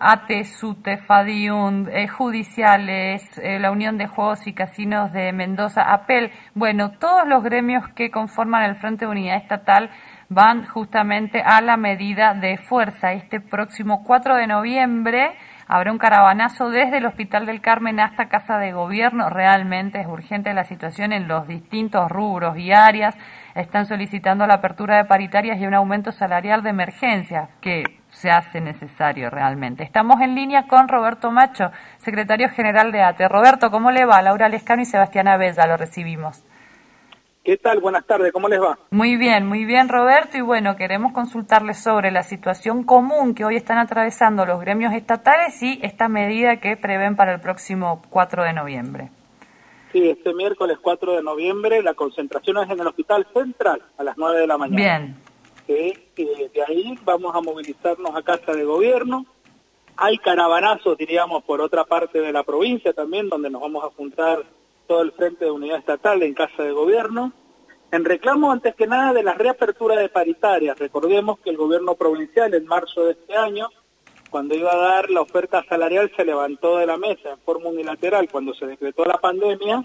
ATE, SUTE, FADIUN, judiciales, la Unión de Juegos y Casinos de Mendoza, APEL, bueno, todos los gremios que conforman el Frente de Unidad Estatal van justamente a la medida de fuerza. Este próximo 4 de noviembre habrá un caravanazo desde el Hospital del Carmen hasta Casa de Gobierno. Realmente es urgente la situación en los distintos rubros y áreas. Están solicitando la apertura de paritarias y un aumento salarial de emergencia que se hace necesario realmente. Estamos en línea con Roberto Macho, secretario general de ATE. Roberto, ¿cómo le va? Laura Lescano y Sebastián Abella, lo recibimos. ¿Qué tal? Buenas tardes, ¿cómo les va? Muy bien, Roberto, y bueno, queremos consultarles sobre la situación común que hoy están atravesando los gremios estatales y esta medida que prevén para el próximo 4 de noviembre. Sí, este miércoles 4 de noviembre la concentración es en el Hospital Central a las 9 de la mañana. Bien. De ahí vamos a movilizarnos a Casa de Gobierno. Hay caravanazos, diríamos, por otra parte de la provincia también, donde nos vamos a juntar todo el Frente de Unidad Estatal en Casa de Gobierno, en reclamo antes que nada de la reapertura de paritarias. Recordemos que el gobierno provincial en marzo de este año, cuando iba a dar la oferta salarial, se levantó de la mesa en forma unilateral cuando se decretó la pandemia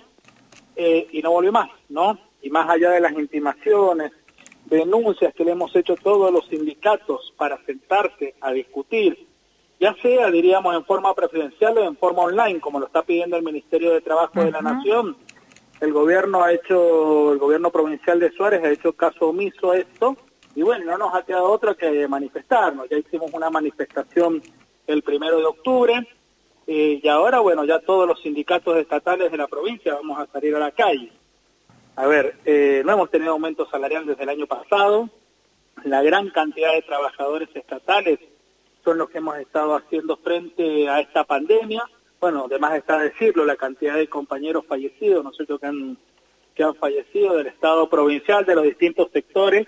y no volvió más, ¿no? Y más allá de las intimaciones, denuncias que le hemos hecho todos los sindicatos para sentarse a discutir, ya sea, diríamos, en forma presencial o en forma online, como lo está pidiendo el Ministerio de Trabajo de la Nación. El gobierno provincial de Suárez ha hecho caso omiso a esto, y bueno, no nos ha quedado otra que manifestarnos. Ya hicimos una manifestación el 1 de octubre, y ahora, bueno, ya todos los sindicatos estatales de la provincia vamos a salir a la calle. A ver, no hemos tenido aumento salarial desde el año pasado, la gran cantidad de trabajadores estatales son los que hemos estado haciendo frente a esta pandemia. Bueno, además está decirlo, la cantidad de compañeros fallecidos, ¿no es cierto?, que han fallecido del Estado provincial, de los distintos sectores,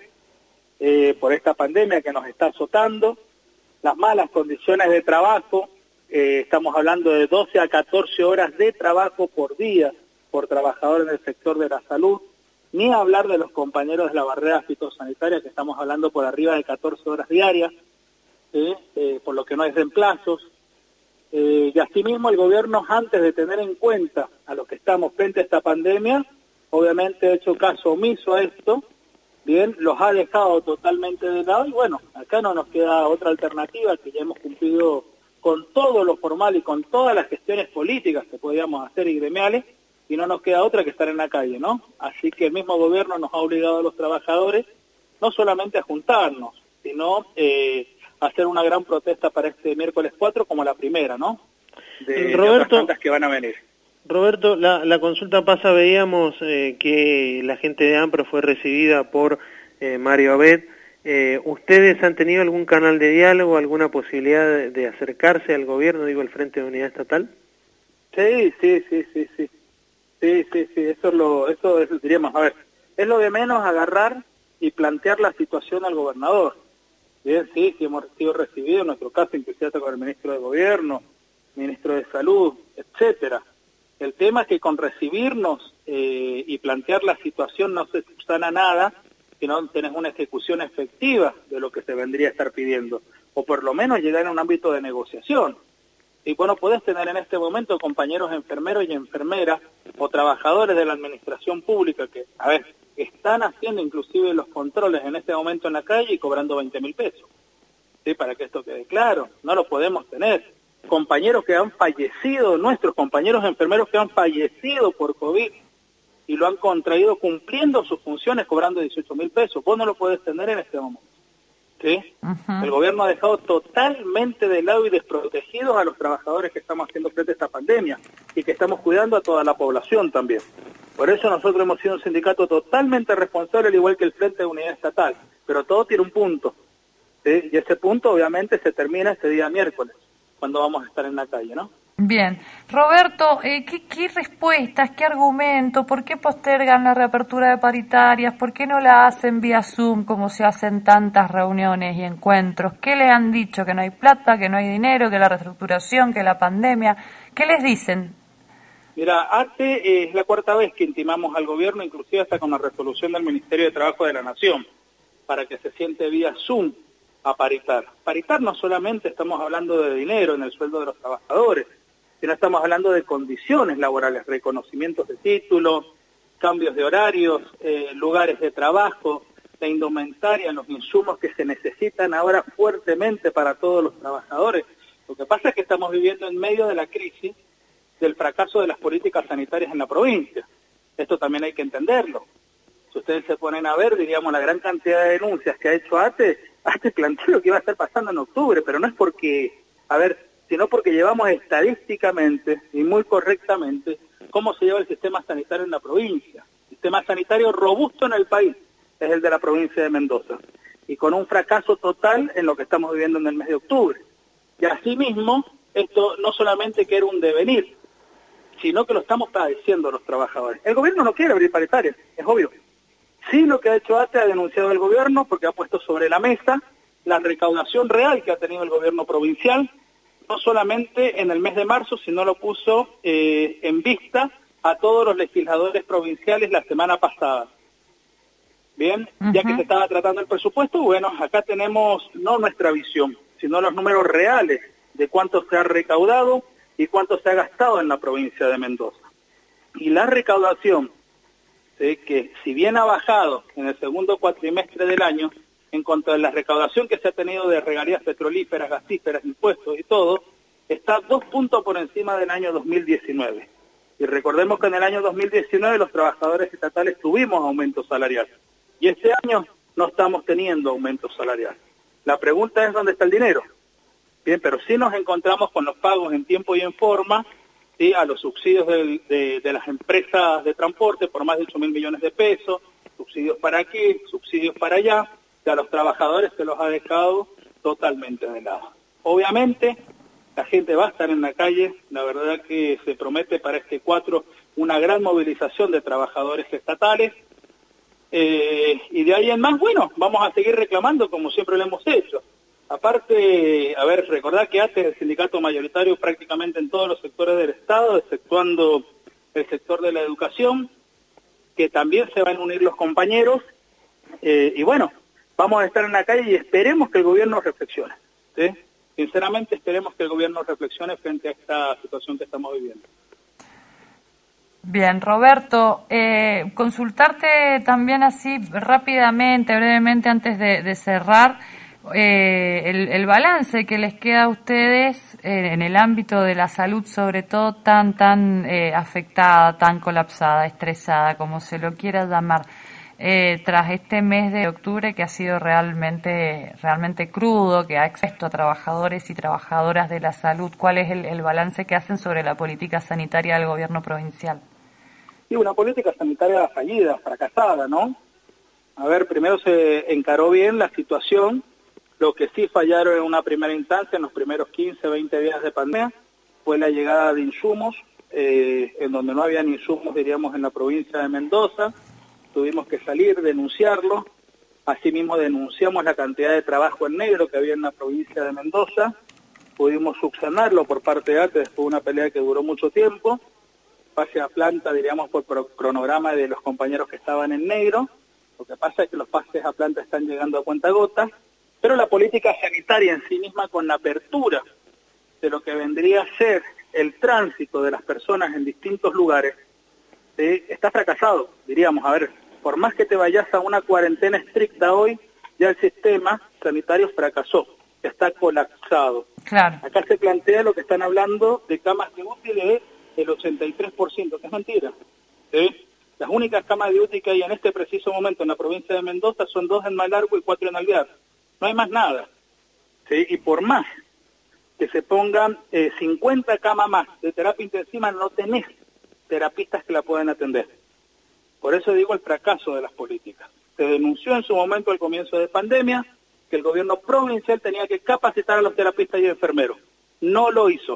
por esta pandemia que nos está azotando. Las malas condiciones de trabajo, estamos hablando de 12 a 14 horas de trabajo por día por trabajador en el sector de la salud, ni hablar de los compañeros de la barrera fitosanitaria, que estamos hablando por arriba de 14 horas diarias, por lo que no hay reemplazos. Y asimismo el gobierno, antes de tener en cuenta a los que estamos frente a esta pandemia, obviamente ha hecho caso omiso a esto, bien, los ha dejado totalmente de lado, y bueno, acá no nos queda otra alternativa, que ya hemos cumplido con todo lo formal y con todas las gestiones políticas que podíamos hacer y gremiales, y no nos queda otra que estar en la calle, ¿no? Así que el mismo gobierno nos ha obligado a los trabajadores no solamente a juntarnos, sino hacer una gran protesta para este miércoles 4 como la primera, ¿no? De otras tantas que van a venir. Roberto, la consulta pasada veíamos que la gente de AMPRO fue recibida por Mario Abet. ¿Ustedes han tenido algún canal de diálogo, alguna posibilidad de acercarse al gobierno, digo, el Frente de Unidad Estatal? Sí, eso diríamos, a ver, es lo de menos agarrar y plantear la situación al gobernador. Bien, sí hemos sido recibidos, en nuestro caso, inclusive hasta con el ministro de Gobierno, ministro de Salud, etcétera. El tema es que con recibirnos y plantear la situación no se subsana nada si no tenés una ejecución efectiva de lo que se vendría a estar pidiendo, o por lo menos llegar a un ámbito de negociación. Y bueno, podés tener en este momento compañeros enfermeros y enfermeras o trabajadores de la administración pública que, a ver, están haciendo inclusive los controles en este momento en la calle y cobrando 20.000 pesos. ¿Sí? Para que esto quede claro, no lo podemos tener. Compañeros que han fallecido, nuestros compañeros enfermeros que han fallecido por COVID y lo han contraído cumpliendo sus funciones cobrando 18.000 pesos. Vos no lo podés tener en este momento. ¿Sí? El gobierno ha dejado totalmente de lado y desprotegidos a los trabajadores que estamos haciendo frente a esta pandemia y que estamos cuidando a toda la población también. Por eso nosotros hemos sido un sindicato totalmente responsable, al igual que el Frente de Unidad Estatal, pero todo tiene un punto, ¿sí? Y ese punto obviamente se termina este día miércoles, cuando vamos a estar en la calle, ¿no? Bien. Roberto, ¿qué respuestas, qué argumento, por qué postergan la reapertura de paritarias, por qué no la hacen vía Zoom como se hacen tantas reuniones y encuentros? ¿Qué le han dicho? ¿Que no hay plata, que no hay dinero, que la reestructuración, que la pandemia? ¿Qué les dicen? Mira, ATE es la cuarta vez que intimamos al gobierno, inclusive hasta con la resolución del Ministerio de Trabajo de la Nación, para que se siente vía Zoom a paritar. Paritar no solamente estamos hablando de dinero en el sueldo de los trabajadores, sino estamos hablando de condiciones laborales, reconocimientos de títulos, cambios de horarios, lugares de trabajo, la indumentaria, los insumos que se necesitan ahora fuertemente para todos los trabajadores. Lo que pasa es que estamos viviendo en medio de la crisis del fracaso de las políticas sanitarias en la provincia. Esto también hay que entenderlo. Si ustedes se ponen a ver, diríamos, la gran cantidad de denuncias que ha hecho ATE planteó lo que iba a estar pasando en octubre, pero no es porque, sino porque llevamos estadísticamente y muy correctamente cómo se lleva el sistema sanitario en la provincia. El sistema sanitario robusto en el país es el de la provincia de Mendoza, y con un fracaso total en lo que estamos viviendo en el mes de octubre. Y asimismo, esto no solamente que era un devenir, sino que lo estamos padeciendo los trabajadores. El gobierno no quiere abrir paritarias, es obvio. Sí, lo que ha hecho ATE ha denunciado el gobierno porque ha puesto sobre la mesa la recaudación real que ha tenido el gobierno provincial, no solamente en el mes de marzo, sino lo puso en vista a todos los legisladores provinciales la semana pasada. Bien, ya que se estaba tratando el presupuesto, bueno, acá tenemos no nuestra visión, sino los números reales de cuánto se ha recaudado y cuánto se ha gastado en la provincia de Mendoza. Y la recaudación, que si bien ha bajado en el segundo cuatrimestre del año, en cuanto a la recaudación que se ha tenido de regalías petrolíferas, gasíferas, impuestos y todo, está 2 puntos por encima del año 2019. Y recordemos que en el año 2019 los trabajadores estatales tuvimos aumento salarial. Y este año no estamos teniendo aumento salarial. La pregunta es, ¿dónde está el dinero? Bien, pero sí nos encontramos con los pagos en tiempo y en forma, ¿sí?, a los subsidios de las empresas de transporte por más de 8.000 millones de pesos, subsidios para aquí, subsidios para allá, y a los trabajadores se los ha dejado totalmente de lado. Obviamente, la gente va a estar en la calle, la verdad que se promete para este 4 una gran movilización de trabajadores estatales, y de ahí en más, bueno, vamos a seguir reclamando como siempre lo hemos hecho. Aparte, recordar que ATE es el sindicato mayoritario prácticamente en todos los sectores del Estado, exceptuando el sector de la educación, que también se van a unir los compañeros, y bueno, vamos a estar en la calle y esperemos que el gobierno reflexione, ¿sí? Sinceramente esperemos que el gobierno reflexione frente a esta situación que estamos viviendo. Bien, Roberto, consultarte también así rápidamente, brevemente, antes de cerrar, el balance que les queda a ustedes en el ámbito de la salud, sobre todo tan afectada, tan colapsada, estresada, como se lo quiera llamar, tras este mes de octubre que ha sido realmente crudo, que ha expuesto a trabajadores y trabajadoras de la salud. ¿Cuál es el balance que hacen sobre la política sanitaria del gobierno provincial? Sí, una política sanitaria fallida, fracasada, ¿no? Primero se encaró bien la situación. Lo que sí fallaron en una primera instancia, en los primeros 15, 20 días de pandemia, fue la llegada de insumos, en donde no habían insumos, diríamos, en la provincia de Mendoza. Tuvimos que salir, denunciarlo. Asimismo denunciamos la cantidad de trabajo en negro que había en la provincia de Mendoza. Pudimos subsanarlo por parte de ATE después de una pelea que duró mucho tiempo. Pase a planta, diríamos, por cronograma de los compañeros que estaban en negro. Lo que pasa es que los pases a planta están llegando a cuentagotas, pero la política sanitaria en sí misma, con la apertura de lo que vendría a ser el tránsito de las personas en distintos lugares, está fracasado, diríamos. Por más que te vayas a una cuarentena estricta hoy, ya el sistema sanitario fracasó, está colapsado. Claro. Acá se plantea lo que están hablando de camas de UTI del 83%, que es mentira. ¿Sí? Las únicas camas de UTI que hay en este preciso momento en la provincia de Mendoza son 2 en Malargüe y 4 en Alvear. No hay más nada. ¿Sí? Y por más que se pongan 50 camas más de terapia intensiva, no tenés terapistas que la puedan atender. Por eso digo el fracaso de las políticas. Se denunció en su momento al comienzo de pandemia que el gobierno provincial tenía que capacitar a los terapistas y enfermeros. No lo hizo.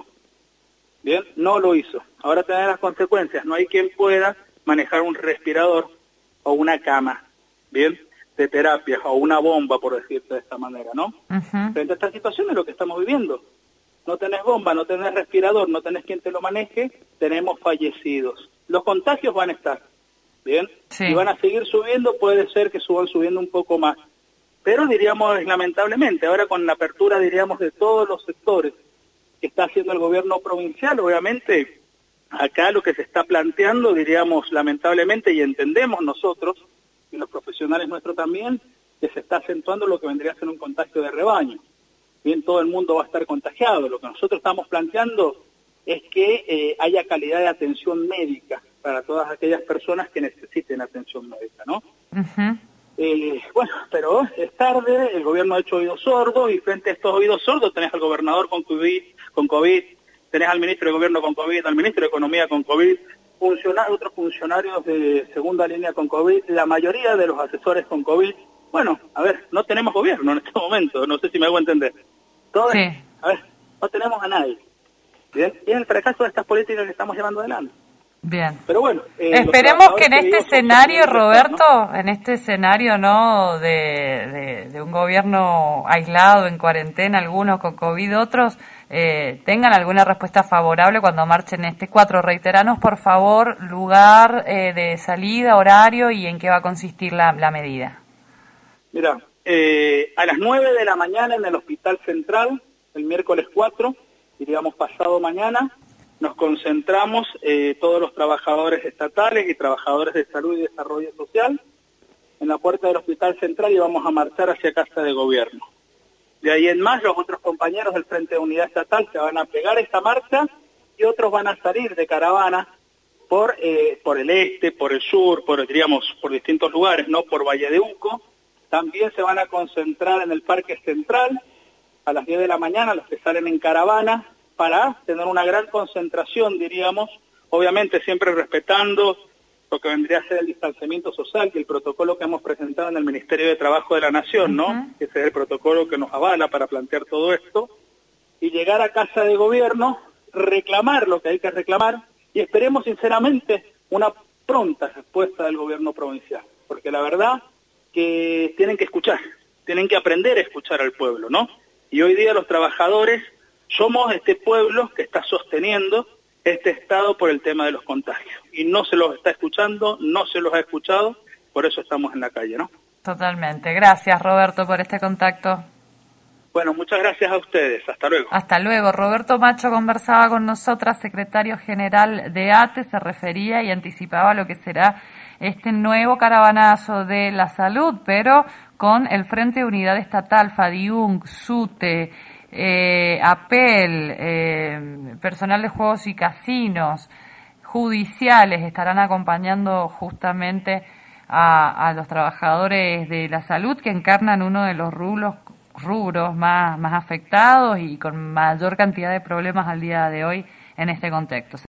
Bien, no lo hizo. Ahora tenemos las consecuencias. No hay quien pueda manejar un respirador o una cama, bien, de terapia, o una bomba, por decirte de esta manera, ¿no? Frente a esta situación es lo que estamos viviendo. No tenés bomba, no tenés respirador, no tenés quien te lo maneje, tenemos fallecidos. Los contagios van a estar, ¿bien? Sí. Y van a seguir subiendo, puede ser que suban subiendo un poco más. pero diríamos lamentablemente, ahora con la apertura diríamos de todos los sectores que está haciendo el gobierno provincial, obviamente acá lo que se está planteando, diríamos lamentablemente, y entendemos nosotros, y los profesionales nuestros también, que se está acentuando lo que vendría a ser un contagio de rebaño. Bien, todo el mundo va a estar contagiado. Lo que nosotros estamos planteando es que haya calidad de atención médica para todas aquellas personas que necesiten atención médica, ¿no? Uh-huh. Bueno, pero es tarde, el gobierno ha hecho oídos sordos, y frente a estos oídos sordos tenés al gobernador con COVID, tenés al ministro de gobierno con COVID, al ministro de economía con COVID, otros funcionarios de segunda línea con COVID, la mayoría de los asesores con COVID. Bueno, a ver, no tenemos gobierno en este momento, no sé si me hago entender. Sí. A ver, no tenemos a nadie. ¿Bien? Y es el fracaso de estas políticas que estamos llevando adelante. Bien. Pero bueno, esperemos que en este escenario, Roberto, ¿no? En este escenario, ¿no?, de un gobierno aislado, en cuarentena, algunos con COVID, otros, tengan alguna respuesta favorable cuando marchen este 4. Reiteranos, por favor, lugar de salida, horario y en qué va a consistir la medida. Mira, a las 9 de la mañana en el Hospital Central, el miércoles 4, diríamos pasado mañana, nos concentramos todos los trabajadores estatales y trabajadores de salud y desarrollo social en la puerta del Hospital Central y vamos a marchar hacia Casa de Gobierno. De ahí en más, los otros compañeros del Frente de Unidad Estatal se van a pegar a esta marcha y otros van a salir de caravana por el este, por el sur, por distintos lugares, no por Valle de Uco. También se van a concentrar en el Parque Central a las 10 de la mañana, los que salen en caravana, para tener una gran concentración, diríamos, obviamente siempre respetando lo que vendría a ser el distanciamiento social y el protocolo que hemos presentado en el Ministerio de Trabajo de la Nación, ¿no? Uh-huh. Ese es el protocolo que nos avala para plantear todo esto, y llegar a Casa de Gobierno, reclamar lo que hay que reclamar, y esperemos sinceramente una pronta respuesta del gobierno provincial, porque la verdad que tienen que escuchar, tienen que aprender a escuchar al pueblo, ¿no? Y hoy día los trabajadores somos este pueblo que está sosteniendo este Estado por el tema de los contagios. Y no se los está escuchando, no se los ha escuchado, por eso estamos en la calle, ¿no? Totalmente. Gracias, Roberto, por este contacto. Bueno, muchas gracias a ustedes. Hasta luego. Hasta luego. Roberto Macho conversaba con nosotras, secretario general de ATE, se refería y anticipaba lo que será este nuevo caravanazo de la salud, pero con el Frente de Unidad Estatal, FADIUNC, SUTE, APEL, personal de juegos y casinos, judiciales, estarán acompañando justamente a los trabajadores de la salud que encarnan uno de los rubros más afectados y con mayor cantidad de problemas al día de hoy en este contexto.